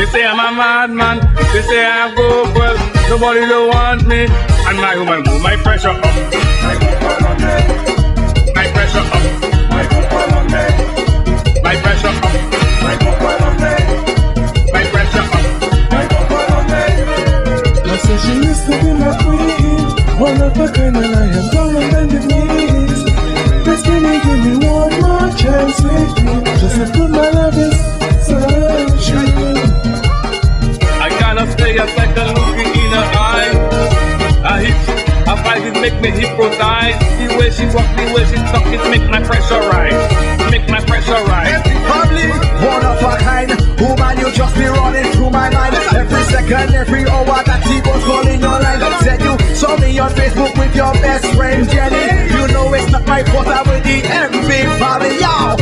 They say I'm a madman, they say I go well, nobody don't want me. And my woman move my pressure up. My pressure up. My pressure up. My pressure up. I said she used to be my queen, one of a kind, and I am gonna bend the knees. Destiny, give me one more chance with you, just to put my love in sunshine. I cannot stay a second looking in her eye. I hit, I fight it, make me hypnotize. The way she walk, the way she talk, it make my pressure rise. Make my pressure rise. Family, one of a kind, woman, you just be running through my mind. Every second, every hour that she goes calling your line. Said you saw me on Facebook with your best friend Jenny. You know it's not my fault, I will the MV family, y'all.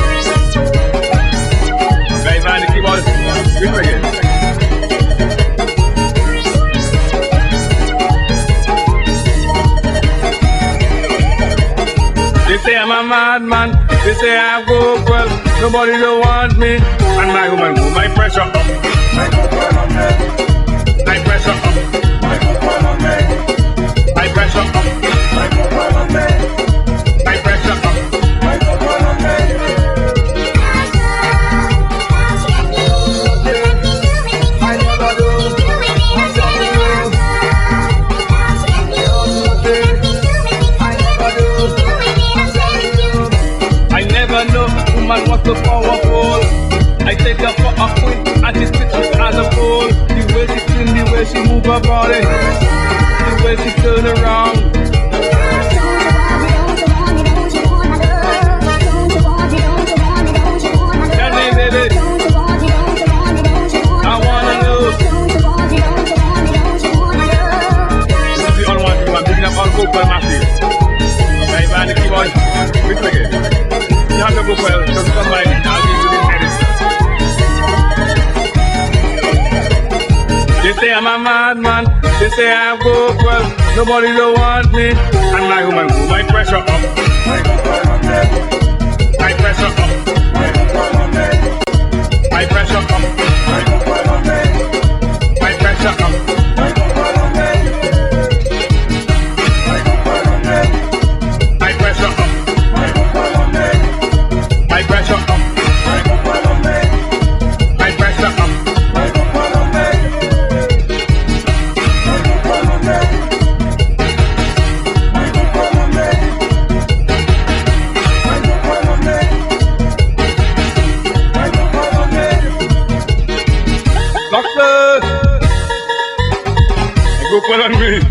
Guys, man, the keyboard, read again. They say I'm a madman, they say I go well, nobody don't want me. And my woman move my pressure up. My pressure up. My pressure up. My pressure up. Man was so powerful. I take her for a queen and she sits as a fool. The way she clean, the way she move her body, the way she turn around. Jenny, baby, I wanna know. This is the only one thing I'm picking up all gold for my feet. Hey man, the keyboard, quick again. You have to go well, because it's not like I'll give you the edit. They say I'm a madman, they say I go well, nobody don't want me. And my woman move my pressure up. My pressure up. My pressure up. My pressure up. Go well on me.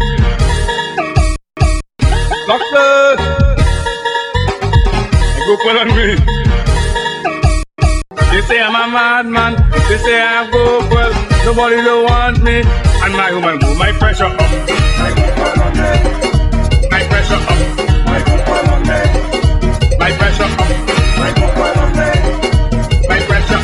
Doctor! Go well on me. They say I'm a madman, they say I go well, nobody don't want me. And my woman move my pressure up. My pressure up. My pressure up. My pressure up.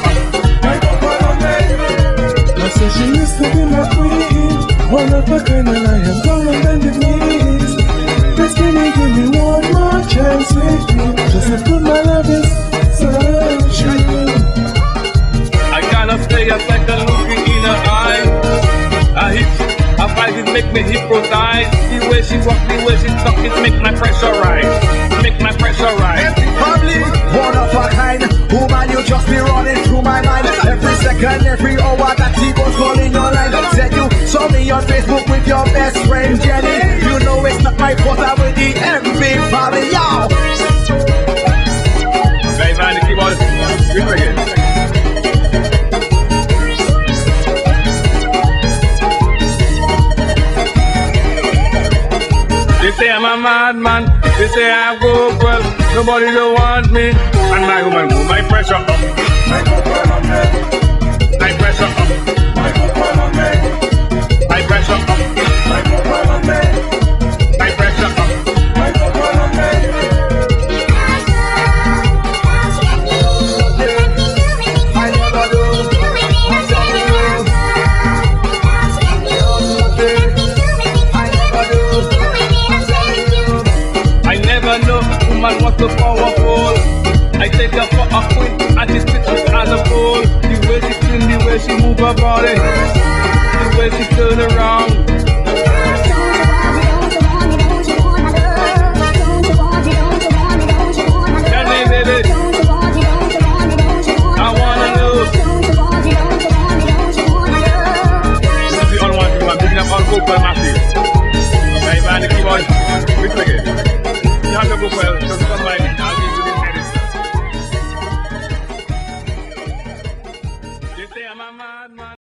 I said she used to be my queen, one of a kind, and I am gonna bend the knees. Destiny, give me one more chance with you, just to put my love in sunshine. I cannot stay a second looking in her eye. I hit, I fight it, make me hypnotize. The way she walk, the way she talk, it make my pressure rise. Make my pressure rise. Family, one of a kind, woman, you just be running through my mind. Every second, every hour that she goes calling your line. Said you saw me on Facebook with your best friend Jenny. You know it's not my fault, I will the MV family, y'all. Guys, man, the keyboard, read again. They say I'm a madman, they say I go well, nobody don't want me. And my woman move my pressure up. My pressure up. My pressure up. My pressure up. Man was so powerful. I take her for a queen and she sits as a fool. her body, the way she turn around. Tell me, baby, I wanna know. This is the only one I'm picking up all go for my feet. Hey man, the keyboard, quick. You have to go for it.